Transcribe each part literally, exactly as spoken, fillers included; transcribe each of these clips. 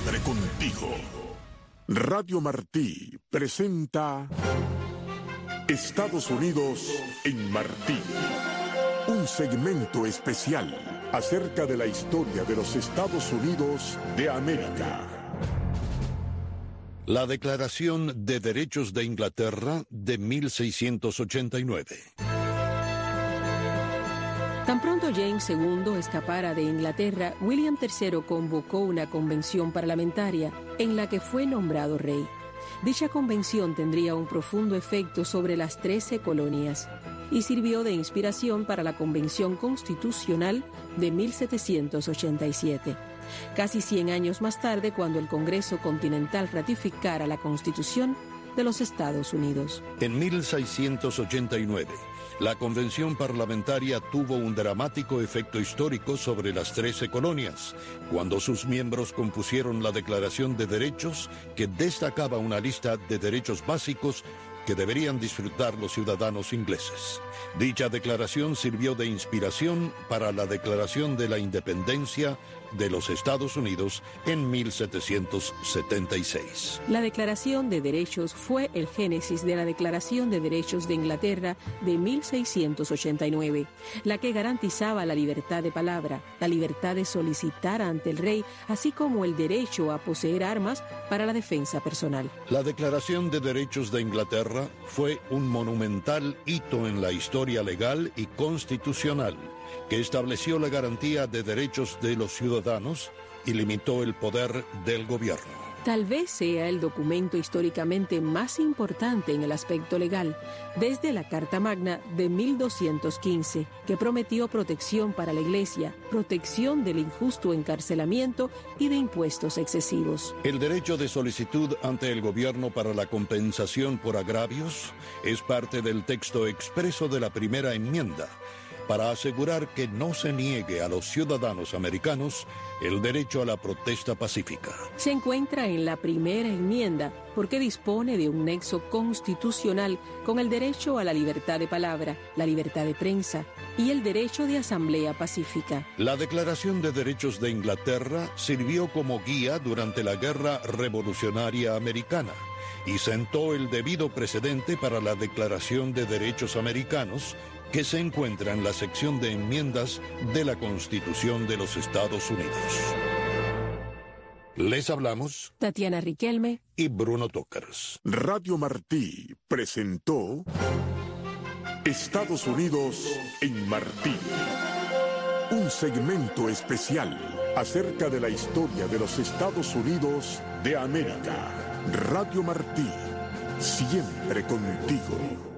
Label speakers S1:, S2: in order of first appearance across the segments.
S1: Siempre contigo. Radio Martí presenta Estados Unidos en Martí. Un segmento especial acerca de la historia de los Estados Unidos de América.
S2: La Declaración de Derechos de Inglaterra de mil seiscientos ochenta y nueve.
S3: Tan pronto James segundo escapara de Inglaterra, William tercero convocó una convención parlamentaria en la que fue nombrado rey. Dicha convención tendría un profundo efecto sobre las trece colonias y sirvió de inspiración para la Convención Constitucional de mil setecientos ochenta y siete. Casi cien años más tarde, cuando el Congreso Continental ratificara la Constitución de los Estados Unidos.
S2: En mil seiscientos ochenta y nueve, la Convención Parlamentaria tuvo un dramático efecto histórico sobre las trece colonias, cuando sus miembros compusieron la Declaración de Derechos, que destacaba una lista de derechos básicos que deberían disfrutar los ciudadanos ingleses. Dicha declaración sirvió de inspiración para la Declaración de la Independencia de los Estados Unidos en mil setecientos setenta y seis.
S3: La Declaración de Derechos fue el génesis de la Declaración de Derechos de Inglaterra de mil seiscientos ochenta y nueve, la que garantizaba la libertad de palabra, la libertad de solicitar ante el rey, así como el derecho a poseer armas para la defensa personal.
S2: La Declaración de Derechos de Inglaterra fue un monumental hito en la historia legal y constitucional, que estableció la garantía de derechos de los ciudadanos y limitó el poder del gobierno.
S3: Tal vez sea el documento históricamente más importante en el aspecto legal, desde la Carta Magna de mil doscientos quince, que prometió protección para la Iglesia, protección del injusto encarcelamiento y de impuestos excesivos.
S2: El derecho de solicitud ante el gobierno para la compensación por agravios es parte del texto expreso de la primera enmienda, para asegurar que no se niegue a los ciudadanos americanos el derecho a la protesta pacífica.
S3: Se encuentra en la primera enmienda porque dispone de un nexo constitucional con el derecho a la libertad de palabra, la libertad de prensa y el derecho de asamblea pacífica.
S2: La Declaración de Derechos de Inglaterra sirvió como guía durante la Guerra Revolucionaria Americana y sentó el debido precedente para la Declaración de Derechos Americanos, que se encuentra en la sección de enmiendas de la Constitución de los Estados Unidos. Les hablamos
S3: Tatiana Riquelme
S2: y Bruno Tócaras.
S1: Radio Martí presentó Estados Unidos en Martí. Un segmento especial acerca de la historia de los Estados Unidos de América. Radio Martí, siempre contigo.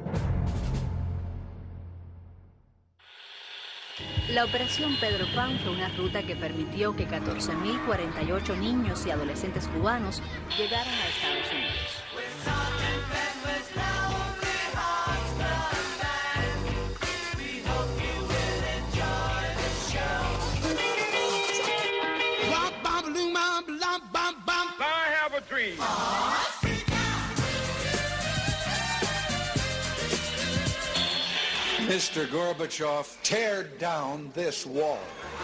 S4: La Operación Pedro Pan fue una ruta que permitió que catorce mil cuarenta y ocho niños y adolescentes cubanos llegaran a Estados Unidos.
S5: I have a dream.
S6: Mister Gorbachev, tear down this wall.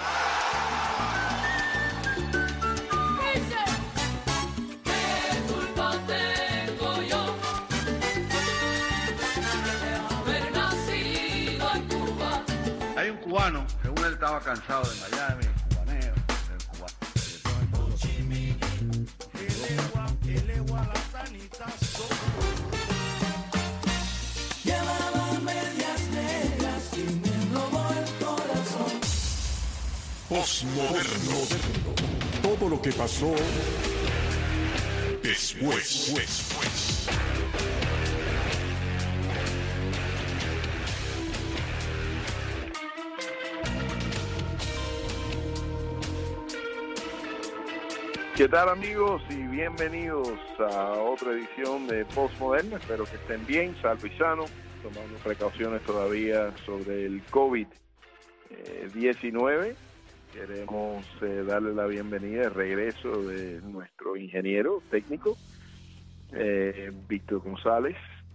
S5: Hay un cubano, según él estaba cansado de Miami, el cubaneo, del cubano.
S1: Postmoderno. Todo lo que pasó después. después.
S7: ¿Qué tal, amigos? Y bienvenidos a otra edición de Postmoderno. Espero que estén bien, salvo y sano, tomando precauciones todavía sobre el COVID diecinueve. Queremos eh, darle la bienvenida de regreso de nuestro ingeniero técnico, eh, Víctor González.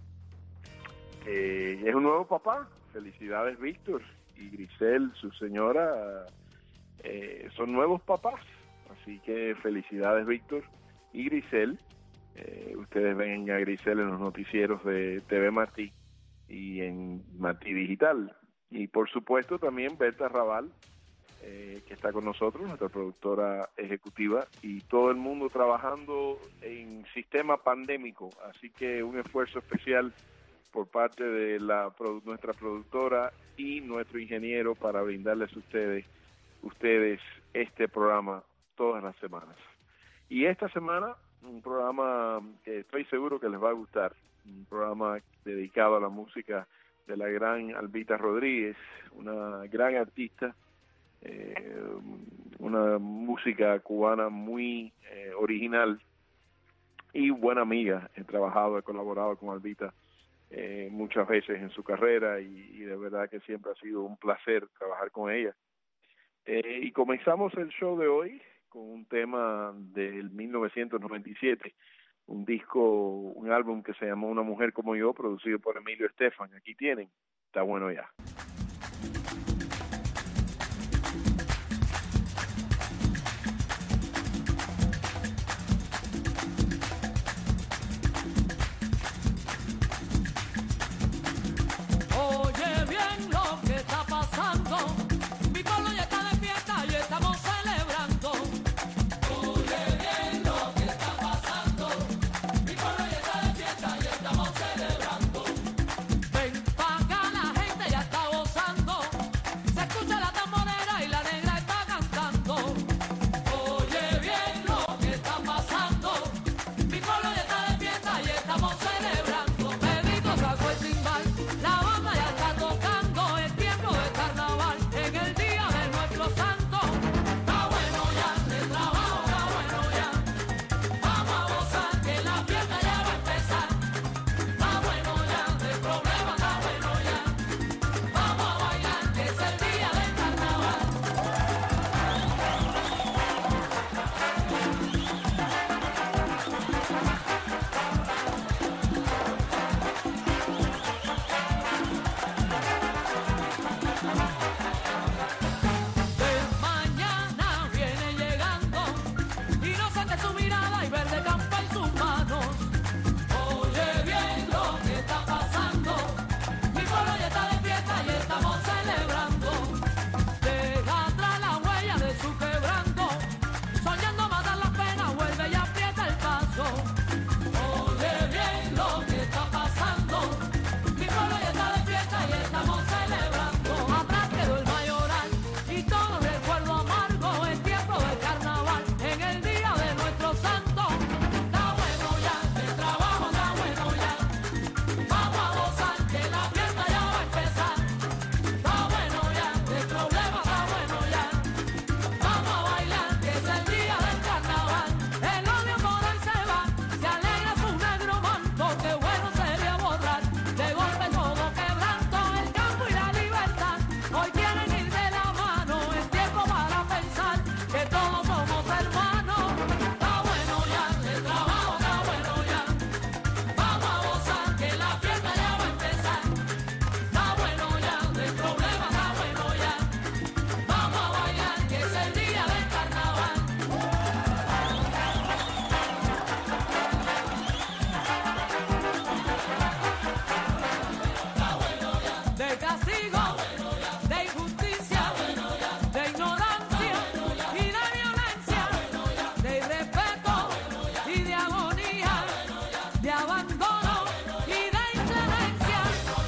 S7: Eh, es un nuevo papá. Felicidades, Víctor. Y Grisel, su señora, eh, son nuevos papás. Así que felicidades, Víctor y Grisel. Eh, ustedes ven a Grisel en los noticieros de T V Martí y en Martí Digital. Y por supuesto también Berta Raval, eh, que está con nosotros, nuestra productora ejecutiva, y todo el mundo trabajando en sistema pandémico. Así que un esfuerzo especial por parte de la nuestra productora y nuestro ingeniero para brindarles a ustedes, ustedes este programa todas las semanas. Y esta semana, un programa que estoy seguro que les va a gustar, un programa dedicado a la música de la gran Albita Rodríguez, una gran artista, eh, una música cubana muy eh, original y buena amiga. He trabajado, he colaborado con Albita eh, muchas veces en su carrera y, y de verdad que siempre ha sido un placer trabajar con ella. Eh, y comenzamos el show de hoy con un tema del mil novecientos noventa y siete, un disco, un álbum que se llamó Una Mujer Como Yo, producido por Emilio Estefan. Aquí tienen, Está Bueno Ya.
S8: Oye bien lo que está pasando, mi pueblo ya está de fiesta y estamos celebrando. Oye bien lo que está pasando, mi pueblo ya está de fiesta y estamos celebrando. Ven pa' acá, la gente ya está gozando, se escucha la tambonera y la negra está cantando. Oye bien lo que está pasando, mi pueblo ya está de fiesta y estamos celebrando. Pedrito sacó el timbal, la banda ya está tocando, es tiempo de carnaval en el día de nuestro santo. Está bueno ya, el trabajo está bueno ya, vamos a gozar que la fiesta ya va a empezar. Está bueno ya, el problema está bueno ya, vamos a bailar que es el día del carnaval. De mañana viene llegando, inocente su mirada y verde campa en sus manos. Oye bien lo que está pasando, mi pueblo ya está de fiesta y estamos celebrando. Deja atrás la huella de su quebranto, soñando matar las penas, vuelve y aprieta el paso. Oye bien lo que está pasando, mi pueblo ya está de fiesta y estamos celebrando. Atrás quedó el mayoral y todo recuerdo amargo, es tiempo de carnaval en el día de nuestro santo. Está bueno ya, el trabajo está bueno ya, vamos a gozar que la fiesta ya va a empezar. Está bueno ya, el problema está bueno ya, vamos a bailar que es el día del carnaval. El odio por ahí se va, se alegra su negro manto, que bueno sería borrar de golpe todo quebranto. El campo y la libertad hoy quieren ir de la mano, es tiempo para pensar que todos somos hermanos. Está bueno ya, el trabajo está bueno ya, vamos a gozar que la fiesta ya va a empezar. Está bueno ya, el problema está bueno ya, vamos a bailar que es el día del carnaval. De castigo, de injusticia, de ignorancia y de violencia, de irrespeto y de agonía, de abandono y de inclemencia.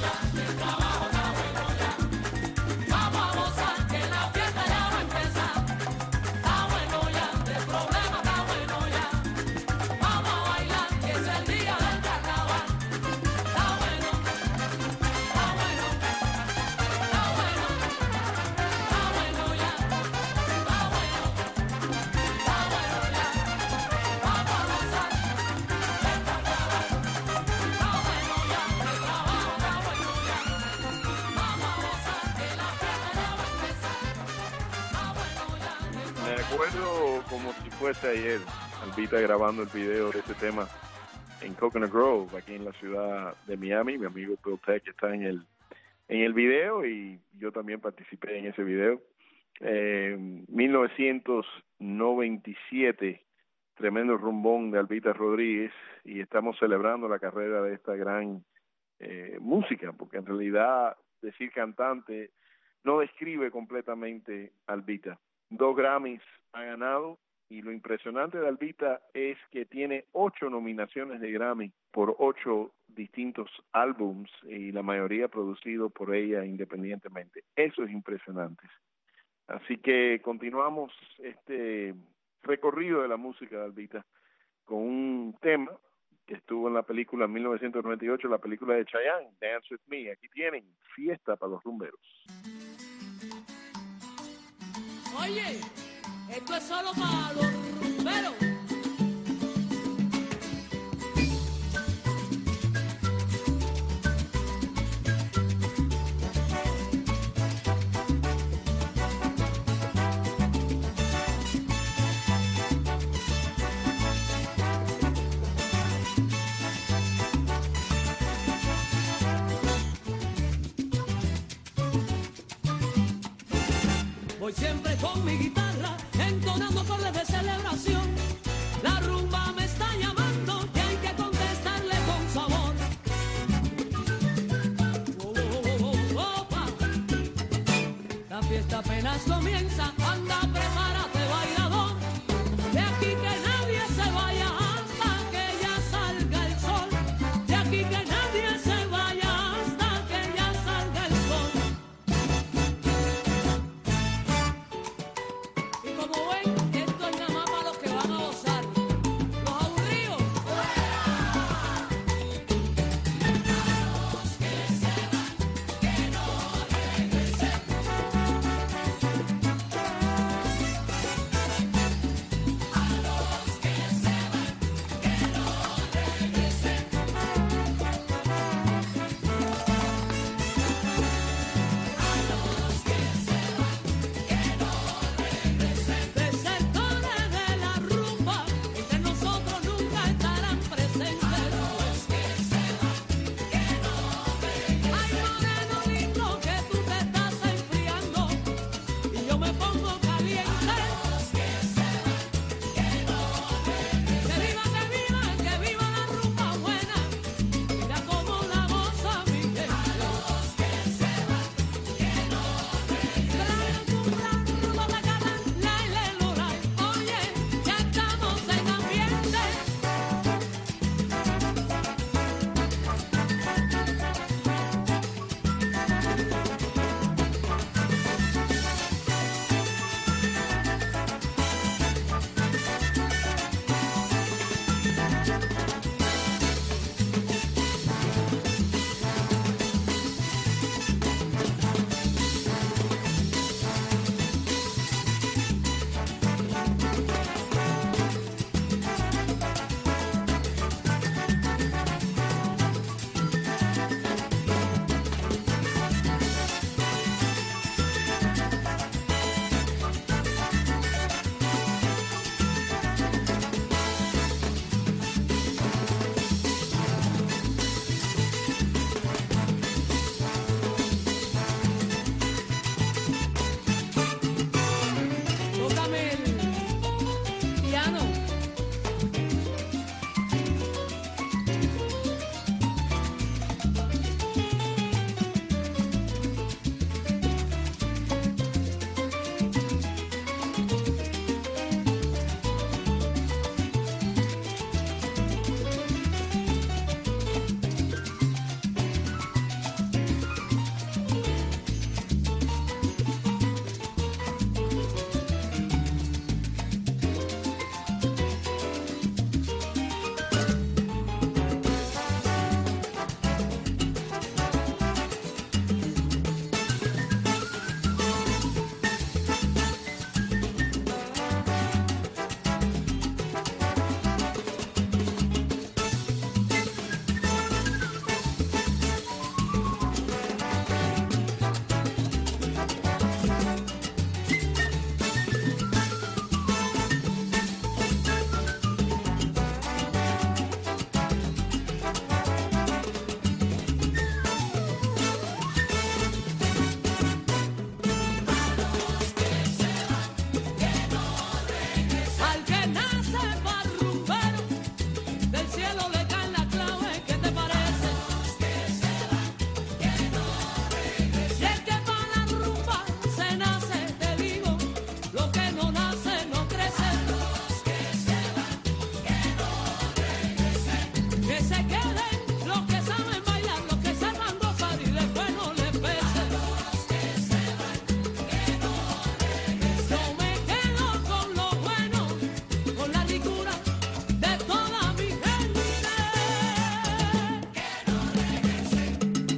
S8: Vamos a gozar que la fiesta ya va a empezar. Está bueno ya, el problema está bueno ya, vamos a bailar que es el día del carnaval. Está bueno, está bueno, está bueno, está bueno ya, está bueno, está bueno ya, vamos a gozar del carnaval. Está bueno ya, el trabajo está bueno ya, vamos a gozar que la fiesta ya va a empezar. Está bueno ya, el
S7: Me acuerdo como si fuese ayer, Albita grabando el video de este tema en Coconut Grove, aquí en la ciudad de Miami. Mi amigo Bill Peck está en el, en el video y yo también participé en ese video. eh, mil novecientos noventa y siete, tremendo rumbón de Albita Rodríguez, y estamos celebrando la carrera de esta gran eh, música, porque en realidad decir cantante no describe completamente a Albita. Dos Grammys ha ganado, y lo impresionante de Albita es que tiene ocho nominaciones de Grammy por ocho distintos álbums, y la mayoría producido por ella independientemente. Eso es impresionante. Así que continuamos este recorrido de la música de Albita con un tema que estuvo en la película en mil novecientos noventa y ocho, la película de Chayanne, Dance With Me. Aquí tienen Fiesta para los Rumberos.
S8: Oye, esto es solo para los rumberos. Voy siempre con mi guitarra, entonando acordes de celebración. La rumba me está llamando y hay que contestarle con sabor. Oh, oh, oh, oh, oh, la fiesta apenas comienza, anda, prepárate, bailador. De aquí que nadie se vaya hasta que ya salga el sol. De aquí que nadie se vaya hasta que ya salga el sol. Y como ven, esto es nada más para los que van a gozar. Los aburridos, ¡fuera! Los que se van, que no regresen. Que se queden los que saben bailar, los que sepan gozar y después no les pese. Los que se van, que no regresen. Yo me quedo con lo bueno, con la ricura de toda mi gente. Que no regresen.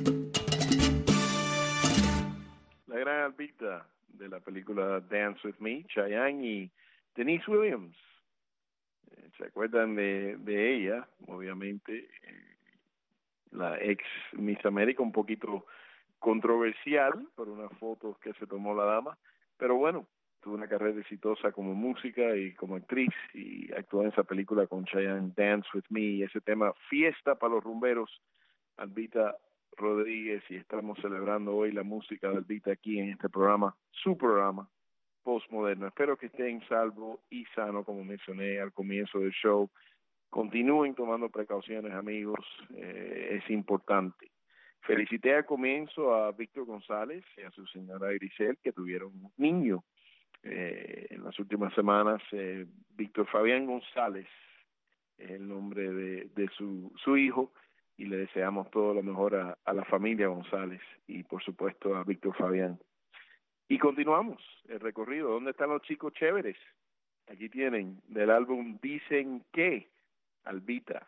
S7: La gran Albita de la película Dance With Me, Chayanne y Denise Williams. ¿Se acuerdan de, de ella? Obviamente, eh, la ex Miss América, un poquito controversial por unas fotos que se tomó la dama, pero bueno, tuvo una carrera exitosa como música y como actriz y actuó en esa película con Chayanne, Dance With Me, y ese tema Fiesta para los Rumberos, Albita Rodríguez, y estamos celebrando hoy la música de Albita aquí en este programa, su programa Postmoderno. Espero que estén salvo y sano, como mencioné al comienzo del show. Continúen tomando precauciones, amigos, eh, es importante. Felicité al comienzo a Víctor González y a su señora Grisel, que tuvieron un niño eh, en las últimas semanas. eh, Víctor Fabián González es el nombre de, de su, su hijo, y le deseamos todo lo mejor a, a la familia González y por supuesto a Víctor Fabián. Y continuamos el recorrido. ¿Dónde están los chicos chéveres? Aquí tienen del álbum Dicen Que, Albita.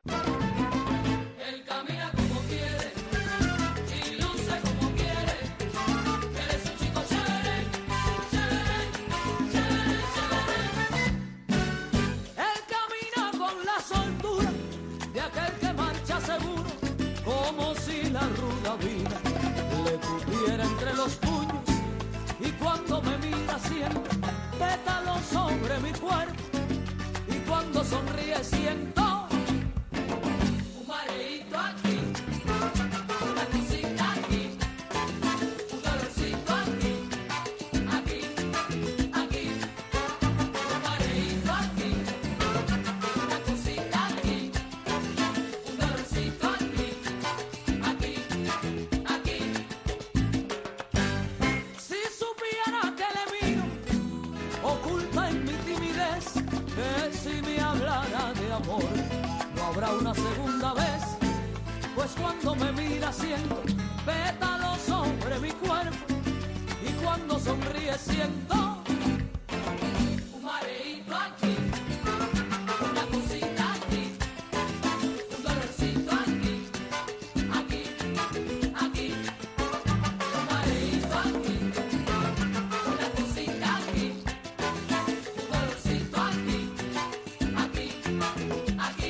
S8: Él camina como quiere y luce como quiere. Él es un chico chévere, chévere, chévere, chévere. Él camina con la soltura de aquel que marcha seguro, como si la ruda vida le cupiera entre los puños. Y cuando me mira siempre pétalos sobre mi cuerpo, y cuando sonríe siento un mareíto aquí, una cosita aquí, un dolorcito aquí, aquí, aquí, un mareíto aquí, una cosita aquí, un dolorcito aquí, aquí, aquí. Si supiera que le miro, oculta en mi timidez, que si me hablara de amor, no habrá una segunda vez, pues cuando me mira siento pétalos sobre mi cuerpo, y cuando sonríe siento un mareíto aquí, una cosita aquí, un dolorcito aquí, aquí, aquí, un mareíto aquí, una cosita aquí, un dolorcito aquí, aquí, aquí.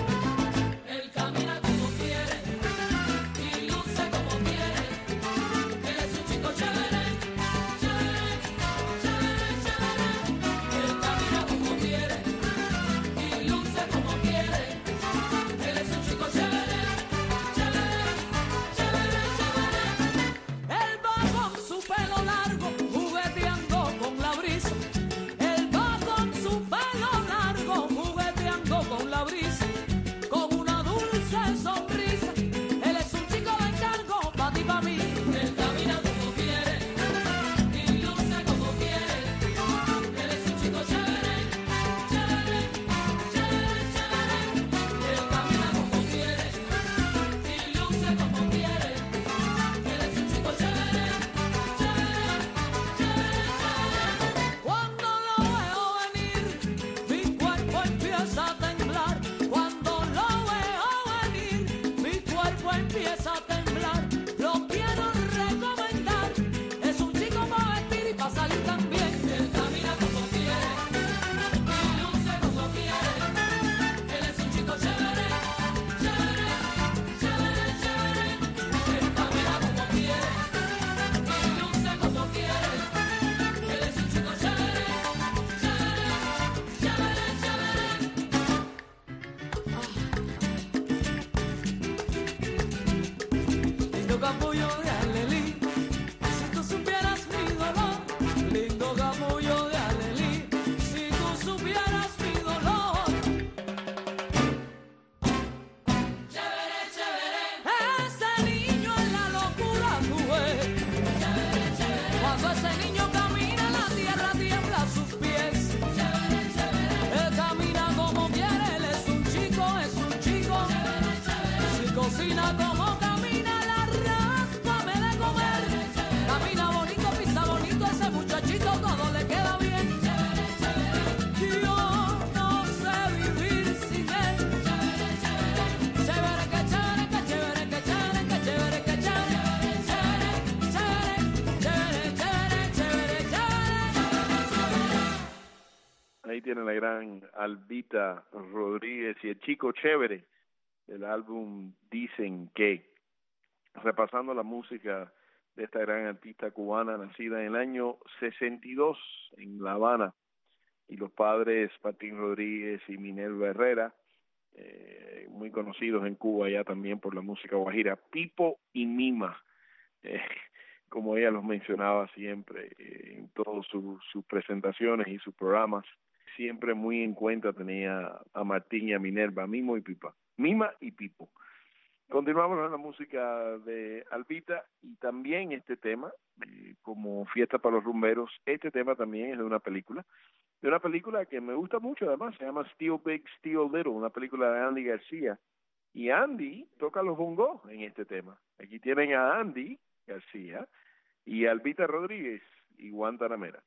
S8: Él camina como quiere y luce como quiere. Él es un chico chévere, chévere, chévere, chévere. Él camina como quiere y luce como quiere. Él es un chico chévere, chévere, chévere, chévere. Él va con su pelo largo, jugueteando con la brisa. Él va con su pelo largo, jugueteando con la brisa. Con una dulce sonrisa. Él es un chico de encargo, pa' ti, pa' mí. Él camina como quiere y luce como quiere. Él es un chico chévere, chévere, chévere, chévere. Él camina como quiere y luce como quiere. Él es un chico chévere, chévere, chévere, chévere. Cuando lo veo venir, mi cuerpo empieza a temblar. Cuando lo veo venir, mi cuerpo empieza a temblar. Lo quiero recomendar. Es un chico para vestir y para salir también. Él camina como quiere y luce como quiere. Él es un chico chévere, chévere, chévere, chévere. Él camina como quiere y luce como quiere. Él es un chico chévere, chévere, chévere, chévere. Lindo capullo de Alelí, si tú supieras mi dolor. Lindo capullo de Alelí, si tú supieras mi dolor. Chévere, chévere, ese niño en la locura tú ves. Chévere, chévere, cuando ese niño camina la tierra tiembla a sus pies. Chévere, chévere, él camina como quiere, él es un chico, es un chico. Chévere, chévere.
S7: gran Albita Rodríguez y el Chico Chévere del álbum Dicen Que, repasando la música de esta gran artista cubana nacida en el año sesenta y dos en La Habana, y los padres Martín Rodríguez y Minerva Herrera, eh, muy conocidos en Cuba ya también por la música guajira, Pipo y Mima, eh, como ella los mencionaba siempre eh, en todas sus su presentaciones y sus programas, siempre muy en cuenta tenía a Martín y a Minerva, Mimo y Pipa, Mima y Pipo. Continuamos con la música de Albita y también este tema, eh, como Fiesta para los Rumberos, este tema también es de una película, de una película que me gusta mucho además, se llama Still Big, Still Little, una película de Andy García, y Andy toca los bongos en este tema. Aquí tienen a Andy García y Albita Rodríguez y Guantanamera.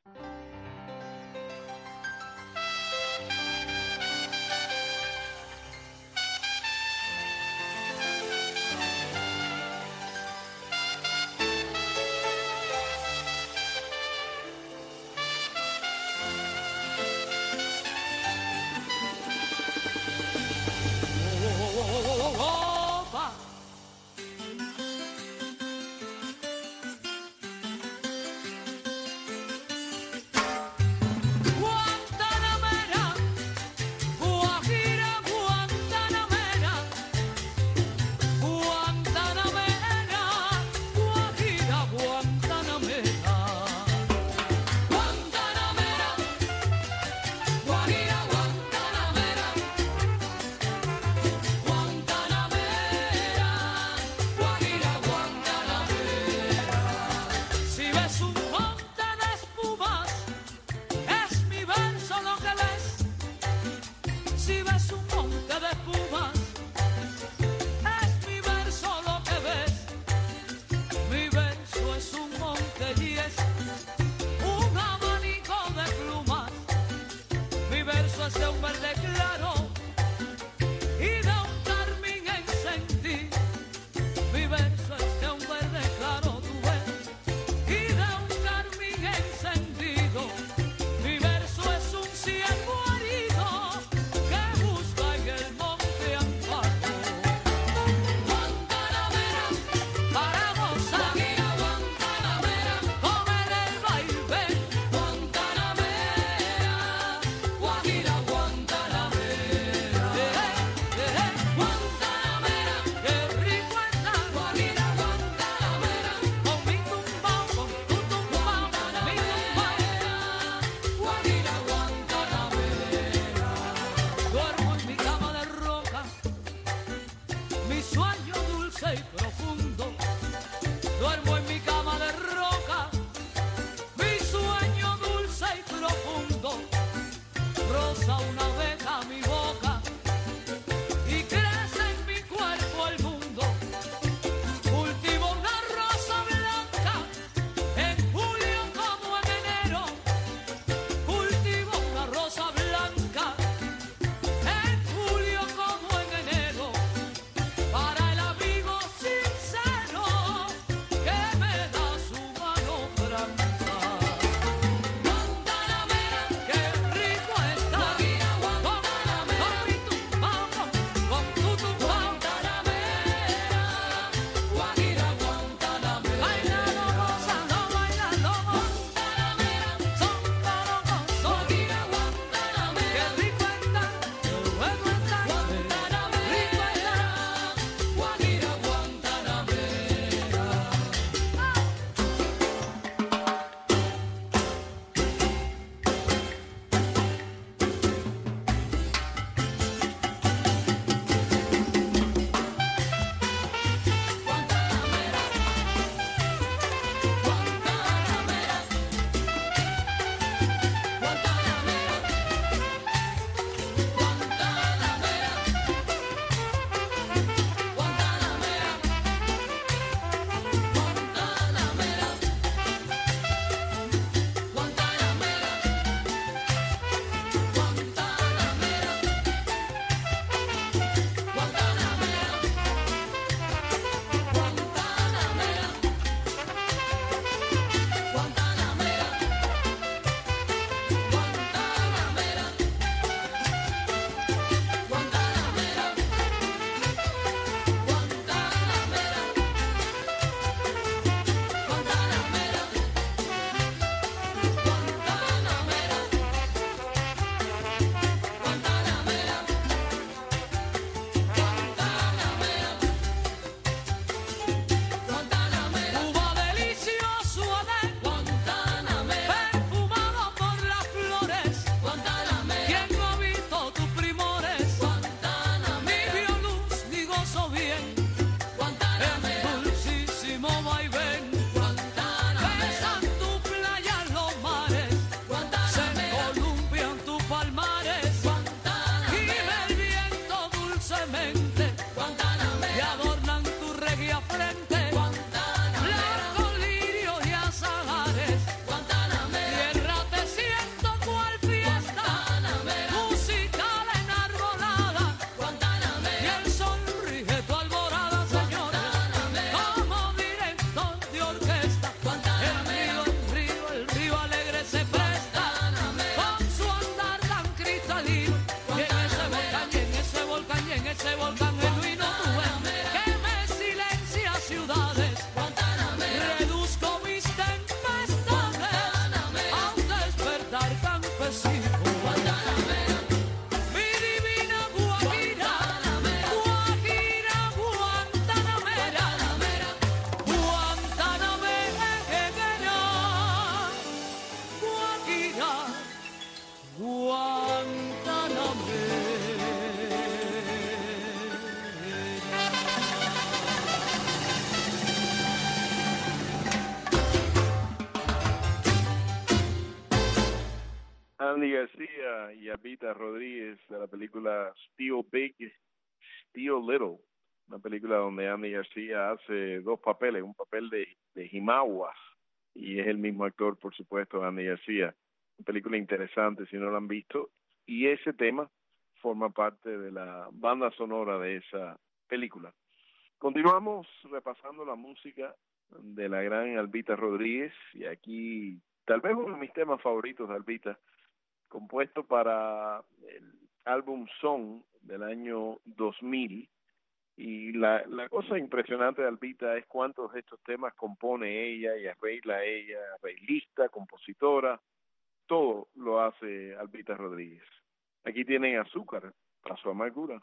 S7: García y Albita Rodríguez de la película Steal Big, Steal Little, una película donde Andy García hace dos papeles, un papel de, de Jimawas, y es el mismo actor, por supuesto, Andy García. Una película interesante si no la han visto, y ese tema forma parte de la banda sonora de esa película. Continuamos repasando la música de la gran Albita Rodríguez, y aquí tal vez uno de mis temas favoritos de Albita, compuesto para el álbum Son del año dos mil, y la, la cosa impresionante de Albita es cuántos de estos temas compone ella y arregla ella, arreglista, compositora, todo lo hace Albita Rodríguez. Aquí tienen Azúcar, para su amargura.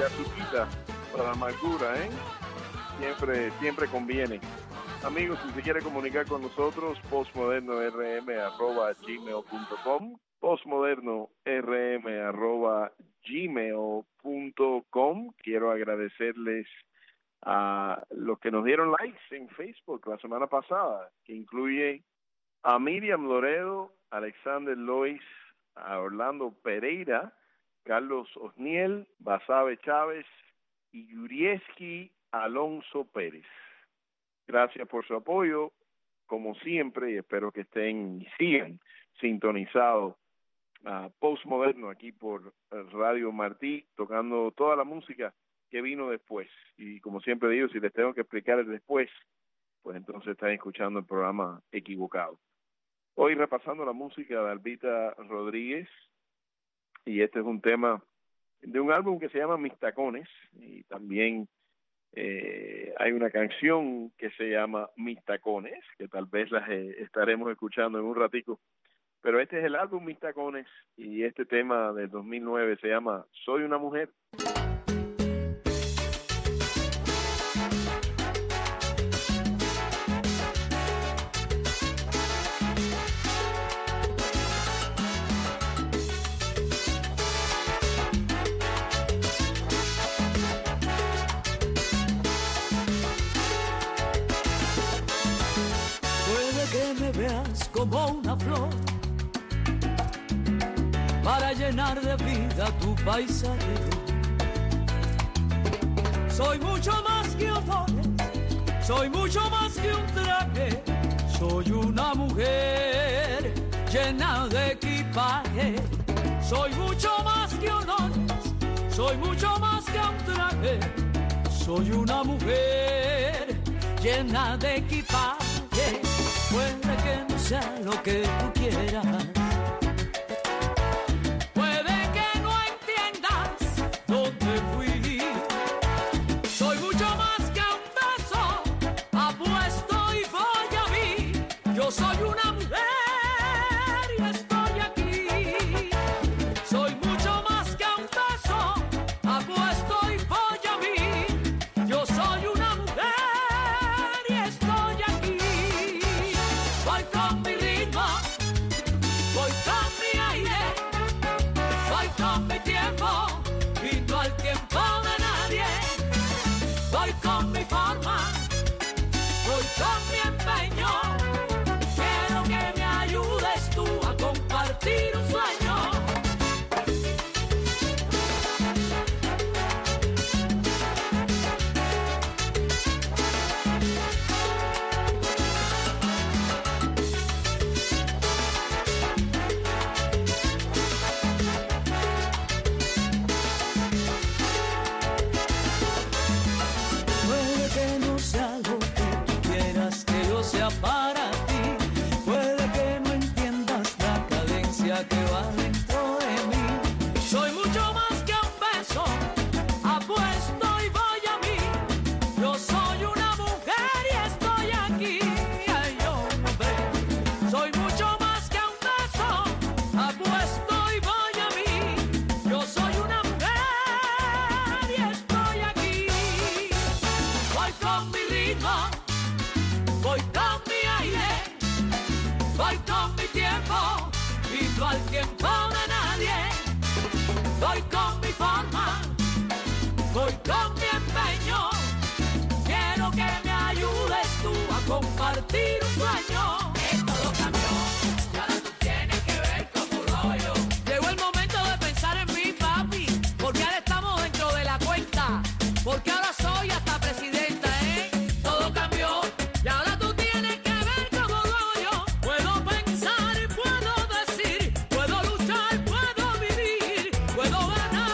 S7: azuquita para la amargura, ¿eh? Siempre, siempre conviene. Amigos, si se quiere comunicar con nosotros, postmoderno r m arroba gmail punto com, postmoderno r m arroba gmail punto com. Quiero agradecerles a los que nos dieron likes en Facebook la semana pasada, que incluye a Miriam Loredo, Alexander Lois, a Orlando Pereira, Carlos Osniel, Basabe Chávez y Yurieski Alonso Pérez. Gracias por su apoyo, como siempre, y espero que estén y sigan sintonizados a Postmoderno aquí por Radio Martí, tocando toda la música que vino después. Y como siempre digo, si les tengo que explicar el después, pues entonces están escuchando el programa equivocado. Hoy repasando la música de Albita Rodríguez, y este es un tema de un álbum que se llama Mis Tacones, y también eh, hay una canción que se llama Mis Tacones, que tal vez las eh, estaremos escuchando en un ratico, pero este es el álbum Mis Tacones, y este tema del dos mil nueve se llama Soy una mujer.
S8: Como una flor para llenar de vida tu paisaje. Soy mucho más que honores, soy mucho más que un traje. Soy una mujer llena de equipaje. Soy mucho más que honores, soy mucho más que un traje. Soy una mujer llena de equipaje. Puede que no sea lo que tú quieras, puede que no entiendas dónde fui. Soy mucho más que un beso, apuesto y voy a mí. Yo soy una mujer y estoy aquí. Soy mucho más que un beso, apuesto y voy a mí. Yo soy una mujer.
S9: Puedo ganar.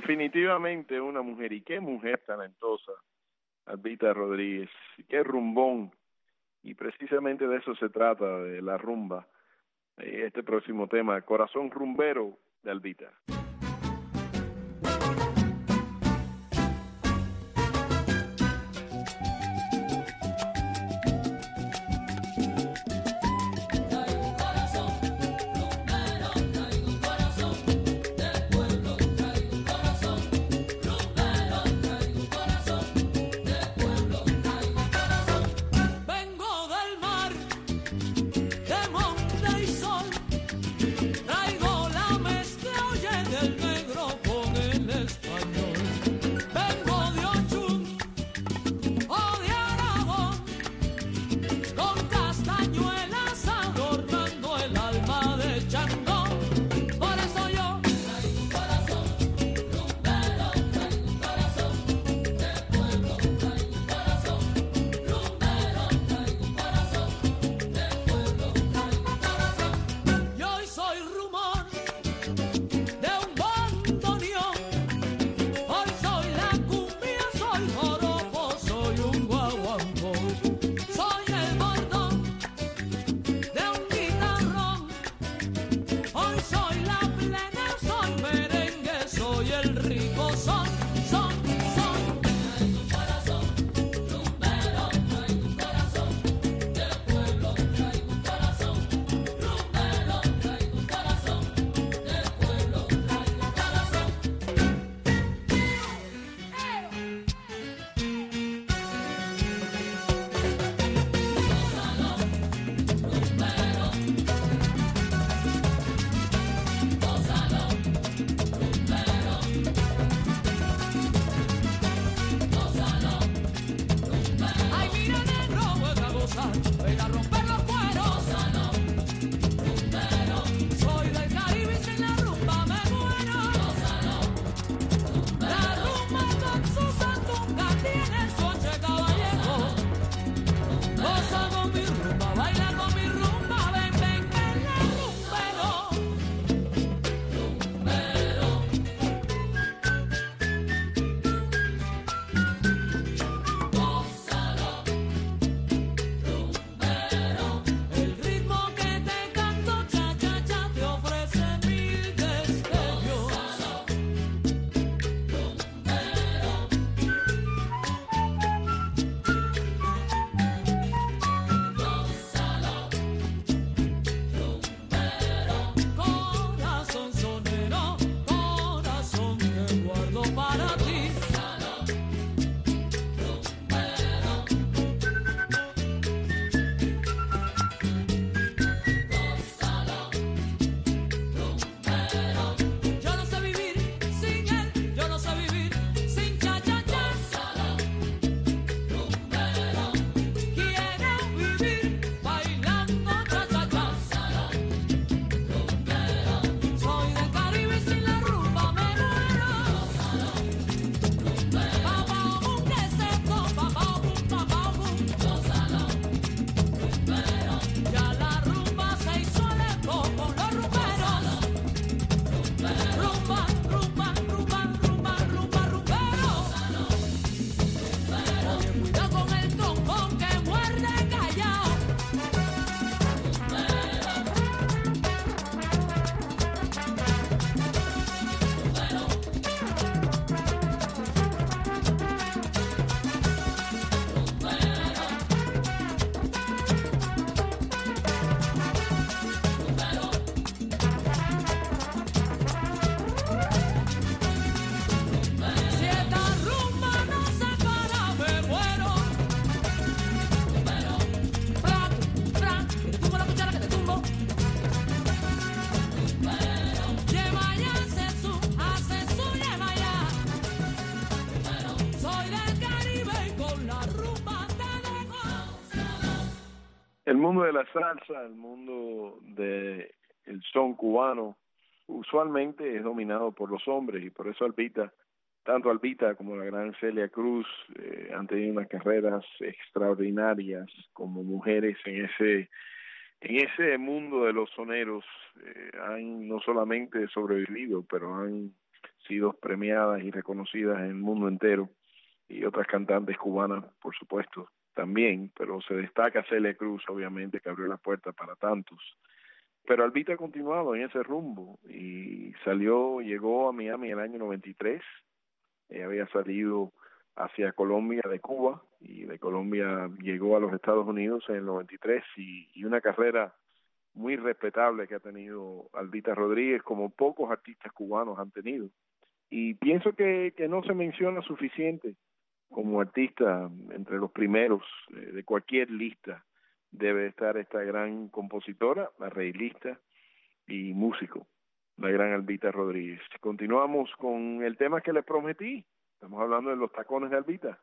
S7: definitivamente una mujer, y qué mujer talentosa, Albita Rodríguez, y qué rumbón, y precisamente de eso se trata, de la rumba, este próximo tema, Corazón Rumbero, de Albita.
S8: Traigo la mezcla, oye, del negro con el español. Vengo de Ochun o de Aragón, con castañuelas adornando el alma de Changón. Por eso yo traigo un corazón rumbero, traigo un corazón de pueblo, traigo un corazón rumbero, traigo un corazón de pueblo, traigo un corazón. Yo hoy soy rumor de un bandoneón, hoy soy la cumbia, soy joropo, soy un guaguancó, soy el bordón de un guitarrón, hoy soy la plena, soy merengue, soy el rico son, son, son. Traigo un corazón rumbero, traigo un corazón de pueblo, traigo un corazón rumbero, traigo un corazón de pueblo, traigo un corazón. Ay, mira negro, juega a gozar, ven a romper los cueros. Soy del Caribe y sin la rumba me muero. La rumba con su sandunga tiene su oche caballero. Goza con mi rumba, baila con mi rumba, ven, ven, ven, la rumbero. Rumbero. Gózalo, rumbero. El ritmo que te canto, cha, cha, cha, te ofrece mil destellos. Gózalo, corazón sonero, corazón que guardo para ti. Yo no sé vivir sin él, yo no sé vivir sin cha cha cha. Quiero vivir bailando cha cha cha. Soy del Caribe y sin la rumba me muero. Papá bum que seco, papá bum, papá bum. Ya la rumba se hizo el eco con los rumberos. Rumba, rumba, rumba, rumba, rumba, rumbero. Oye, cuidado con el trombón que muerde callao. Si esta rumba no se para, me muero. Frac, frac, que te tumbo la cuchara, que te tumbo. Lleva ya, hace su, hace su, lleva ya. Soy del Caribe y con la rumba te dejo.
S7: El mundo de la salsa, el mundo del son cubano, usualmente es dominado por los hombres, y por eso Albita, tanto Albita como la gran Celia Cruz, eh, han tenido unas carreras extraordinarias como mujeres en ese en ese mundo de los soneros. Eh, han no solamente sobrevivido, pero han sido premiadas y reconocidas en el mundo entero, y otras cantantes cubanas, por supuesto, también, pero se destaca Celia Cruz, obviamente, que abrió la puerta para tantos. Pero Albita ha continuado en ese rumbo y salió, llegó a Miami en el año noventa y tres, eh, había salido hacia Colombia de Cuba, y de Colombia llegó a los Estados Unidos en el noventa y tres, y, y una carrera muy respetable que ha tenido Albita Rodríguez, como pocos artistas cubanos han tenido. Y pienso que, que no se menciona suficiente como artista. Entre los primeros eh, de cualquier lista debe estar esta gran compositora, arreglista y músico, la gran Albita Rodríguez. Continuamos con el tema que les prometí. Estamos hablando de los tacones de Albita.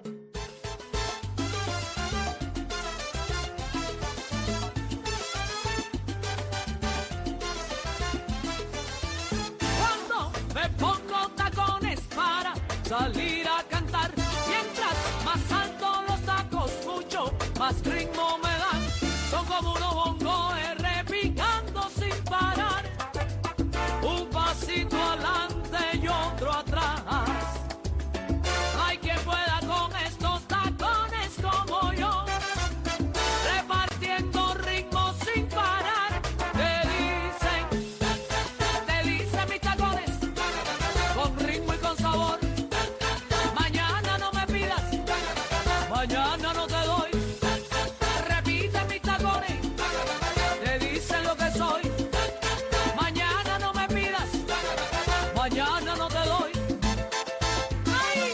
S8: Cuando me pongo tacones para salir a cantar, mientras más alto los tacos, mucho más ritmo me dan. Son como unos bongoes repicando sin parar, un pasito adelante y otro atrás. Hay quien pueda con estos tacones como yo, repartiendo ritmo sin parar. Te dicen, te dicen mis tacones, con ritmo y con sabor. Mañana no me pidas, mañana no te doy. Repite mis tacones, te dicen lo que soy. Mañana no me pidas, mañana no te doy. ¡Ay!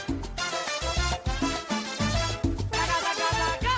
S8: Taca, taca, taca.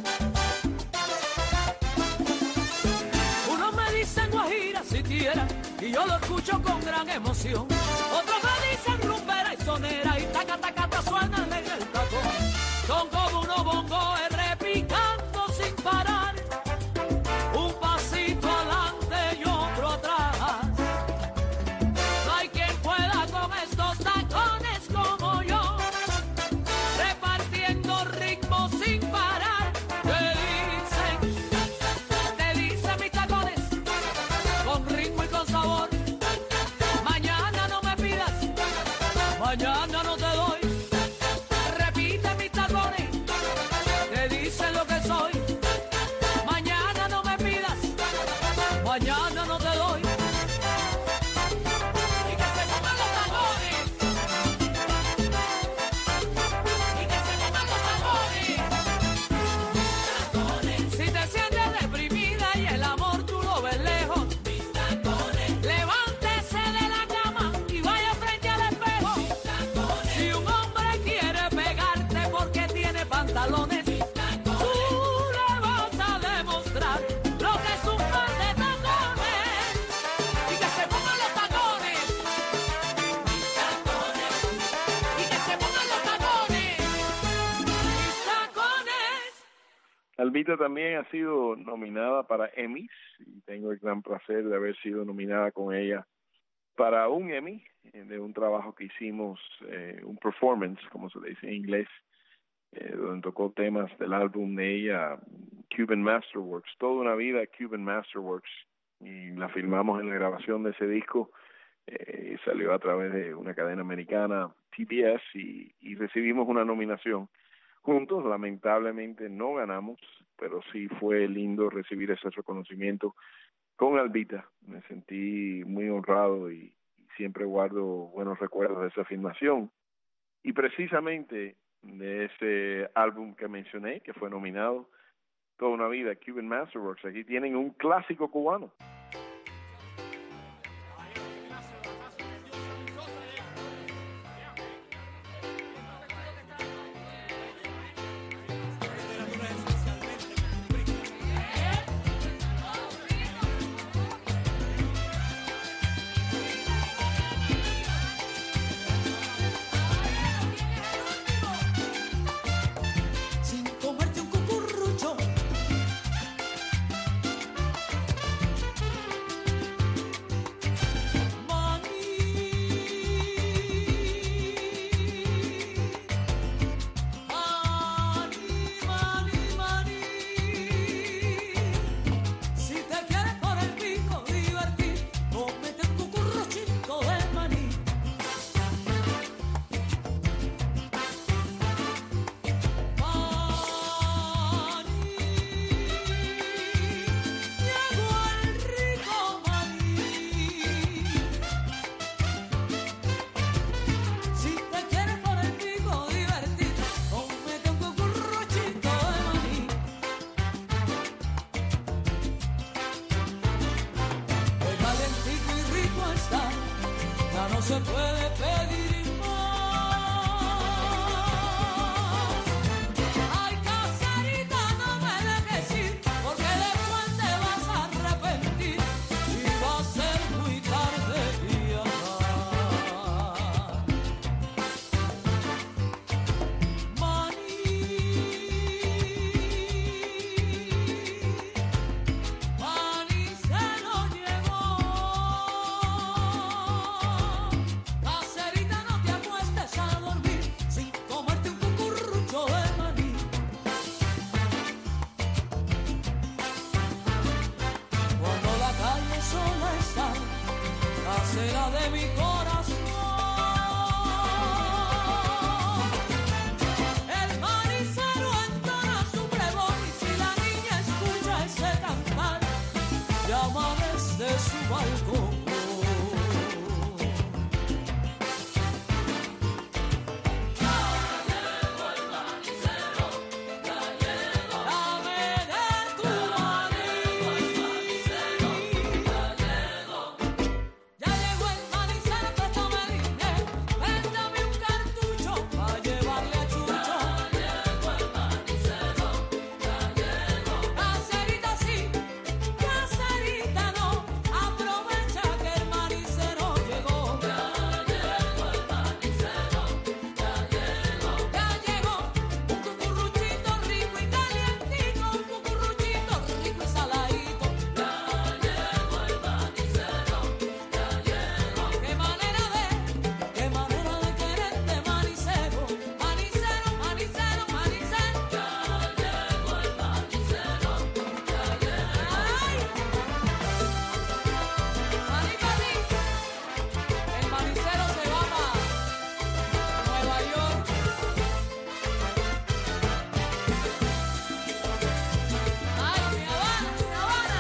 S8: Unos me dicen guajira, sitiera, y yo lo escucho con gran emoción. Otros me dicen rumbera y sonera, y taca, taca, taca, suenan en el tacón. Son como unos bongoes repicando sin parar, un pasito adelante y otro atrás. No hay quien pueda con estos tacones como yo, repartiendo ritmo sin parar. Te dicen, te dicen mis tacones, con ritmo y con sabor. Mañana no me pidas, mañana no te doy. Repite mis tacones, te dicen lo que soy. Mañana no me pidas, mañana no te doy. Y que se pongan los tacones, y que se pongan los tacones. Tacones. Si te sientes deprimida y el amor tú lo ves lejos, mis tacones. Levántese de la cama y vaya frente al espejo. Mis tacones. Si un hombre quiere pegarte porque tiene pantalones, mis tacones. Tú le vas a demostrar lo que es un par de tacones. Y que se pongan los tacones, mis tacones. Y que se pongan los tacones, mis tacones.
S7: Albita también ha sido nominada para Emmys, y tengo el gran placer de haber sido nominada con ella para un Emmy, eh, de un trabajo que hicimos, eh, un performance, como se le dice en inglés, eh, donde tocó temas del álbum de ella, Cuban Masterworks, toda una vida Cuban Masterworks, y la filmamos en la grabación de ese disco. Eh, salió a través de una cadena americana, T B S, y, y recibimos una nominación juntos. Lamentablemente no ganamos, pero sí fue lindo recibir ese reconocimiento con Albita. Me sentí muy honrado y, y siempre guardo buenos recuerdos de esa filmación. Y precisamente de ese álbum que mencioné, que fue nominado, Toda una vida, Cuban Masterworks, aquí tienen un clásico cubano.
S8: Sin comerte un cucurrucho, se puede pedir más. Ay, caserita, no me dejes ir, porque después te vas a arrepentir y va a ser muy tarde viajar. Maní, Manicero llegó. Caserita, no te acuestes a dormir sin comerte un cucurrucho de maní. Cuando la calle sola está, casera de mi corazón, el manicero entona su pregón y si la niña escucha ese cantar, llama desde su balcón. Dame de tu maní. Ya llegó el manicero, préstame dinero, véndame un cartucho para llevarle a Chucho. Ya llegó el manicero, ya llegó. Caserita sí, caserita no, aprovecha que el manicero llegó. Ya llegó el manicero, ya llegó. Ya llegó un cucurruchito rico y calientito, un cucurruchito rico y saladito. Ya llegó el manicero, ya llegó. Qué manera de, qué manera de quererte, manicero, manicero, manicero, manicero. Ya llegó el manicero, ya llegó. Ay, maní, maní. El manicero se va para Nueva York. Ay, mi Habana, mi Habana.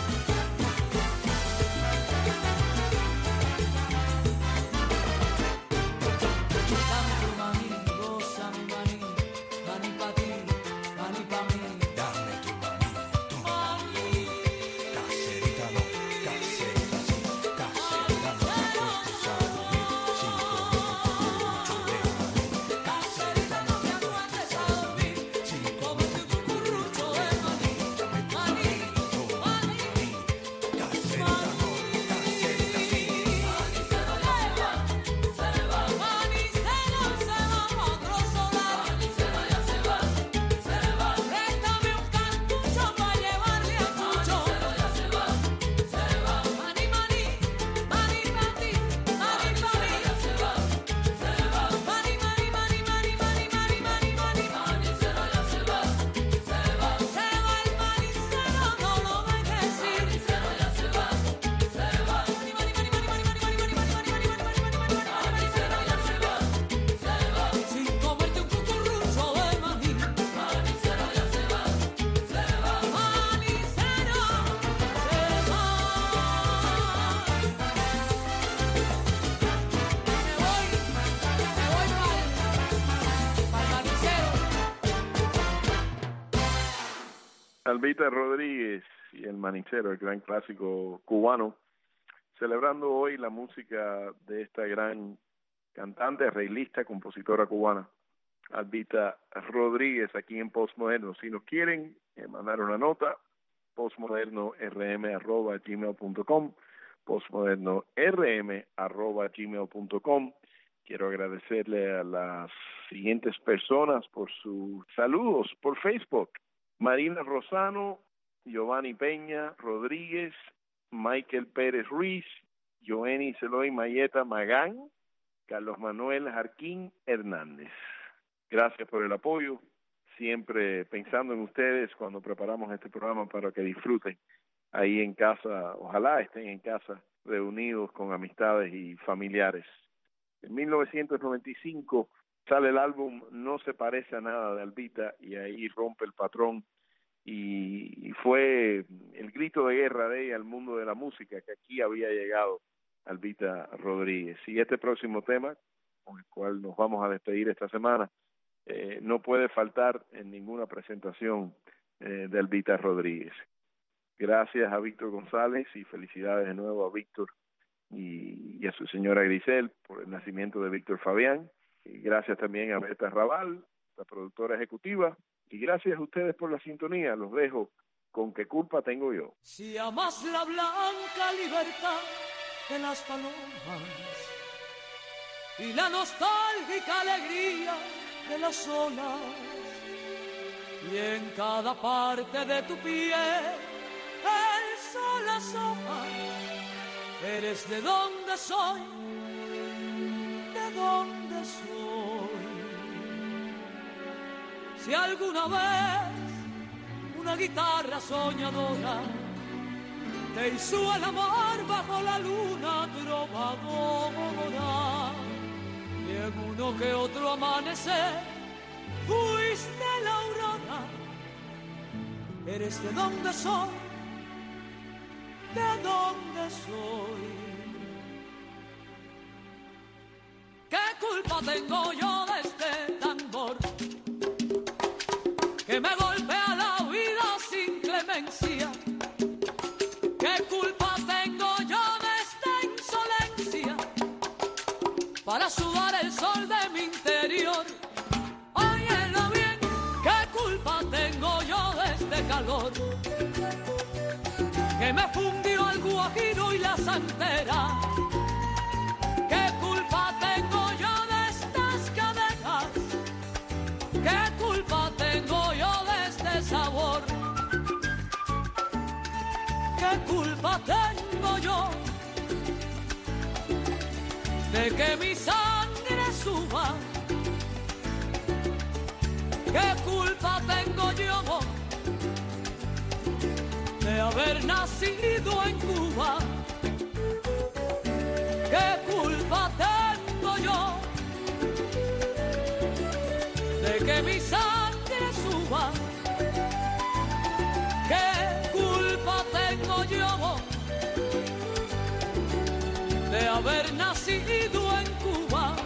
S8: Dame tu maní, goza mi maní, maní pa' ti, maní pa' mí.
S6: Dame tu maní, tu
S8: Maní,
S6: caserita no, caserita sí, caserita no te acuestes a dormir sin comer un cucurucho de maní.
S8: caserita, no te acuestes a dormir sin comerte un cucurrucho de maní. Maní, maní,
S6: Caserita no, caserita sí.
S8: manicero ya se va, se va. Manicero se va pa' otro solar. Manicero ya se va, se va. Préstame un cartucho pa' llevarle a Chucho. Manicero ya se va, se va. Maní, maní, maní pa' ti, maní pa' mí. Ya se va, se va. Maní, maní, maní, maní, maní, maní, maní, maní. Manicero ya se va, se va. Se va el manicero, no lo dejes ir. Manicero ya se va, se va. Maní, maní, maní, maní, maní, maní, maní, maní, maní, maní, maní, maní, maní, maní. Manicero ya se va, se va. Sin comerte un cucurrucho de maní. Manicero ya se va, se va. Manicero se va. Me voy, me voy para el manicero.
S7: Albita Rodríguez y el Manicero, el gran clásico cubano, celebrando hoy la música de esta gran cantante, arreglista, compositora cubana, Albita Rodríguez, aquí en Postmoderno. Si nos quieren eh, mandar una nota, postmodernorm arroba gmail punto com, postmodernorm arroba gmail punto com. Quiero agradecerle a las siguientes personas por sus saludos por Facebook: Marina Rosano, Giovanni Peña Rodríguez, Michael Pérez Ruiz, Joenny Celoy Mayeta Magán, Carlos Manuel Jarquín Hernández. Gracias por el apoyo, siempre pensando en ustedes cuando preparamos este programa para que disfruten ahí en casa, ojalá estén en casa reunidos con amistades y familiares. En mil novecientos noventa y cinco sale el álbum No se parece a nada de Albita y ahí rompe el patrón y fue el grito de guerra de ella al mundo de la música, que aquí había llegado Albita Rodríguez. Y este próximo tema, con el cual nos vamos a despedir esta semana, eh, no puede faltar en ninguna presentación eh, de Albita Rodríguez. Gracias a Víctor González y felicidades de nuevo a Víctor y, y a su señora Grisel por el nacimiento de Víctor Fabián. Y gracias también a Berta Raval, la productora ejecutiva, y gracias a ustedes por la sintonía. Los dejo con ¿Qué culpa tengo yo?
S8: Si amas la blanca libertad de las palomas y la nostálgica alegría de las olas, y en cada parte de tu piel el sol asoma, eres de donde soy, de donde soy. Si alguna vez una guitarra soñadora te hizo el amor bajo la luna trovadora, y en uno que otro amanecer fuiste la aurora, eres de donde soy, de donde soy. ¿Qué culpa tengo yo de este tambor que me golpea la vida sin clemencia? ¿Qué culpa tengo yo de esta insolencia para sudar el sol de mi interior? Óyelo bien, ¿qué culpa tengo yo de este calor que me fundió el guajiro y la santera? ¿Qué culpa tengo yo de estas cadenas? ¿Qué culpa tengo yo de este sabor? ¿Qué culpa tengo yo de que mi sangre suba? ¿Qué culpa tengo yo de haber nacido en Cuba? ¿Qué culpa tengo yo de que mi sangre suba? ¿Qué culpa tengo yo de haber nacido en Cuba?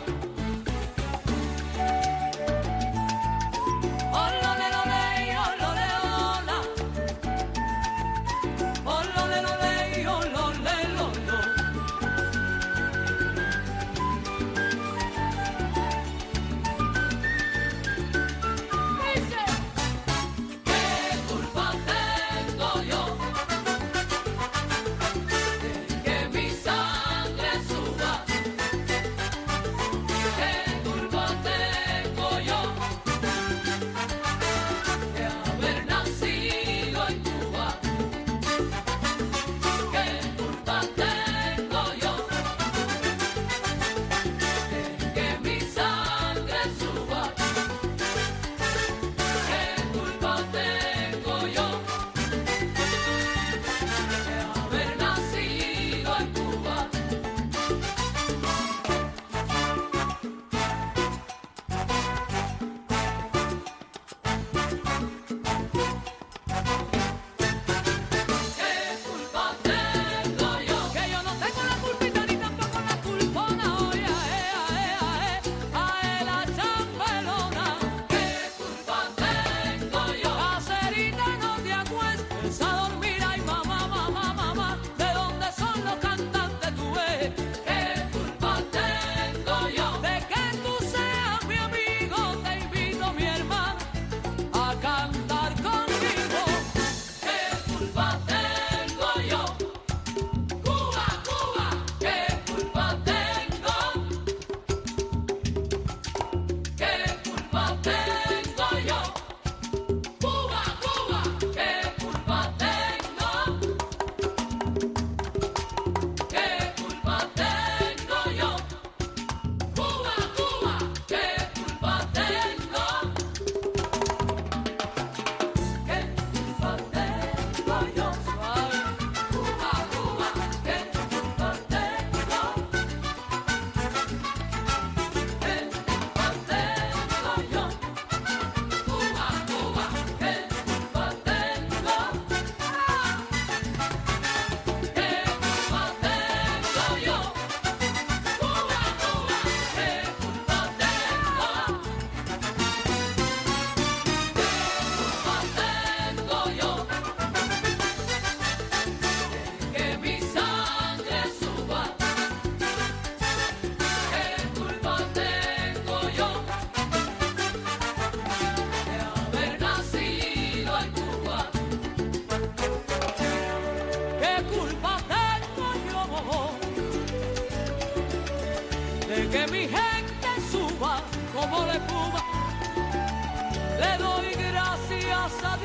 S8: que mi gente suba como la espuma, le doy gracias a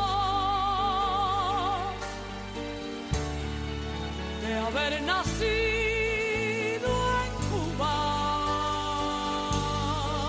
S8: Dios de haber nacido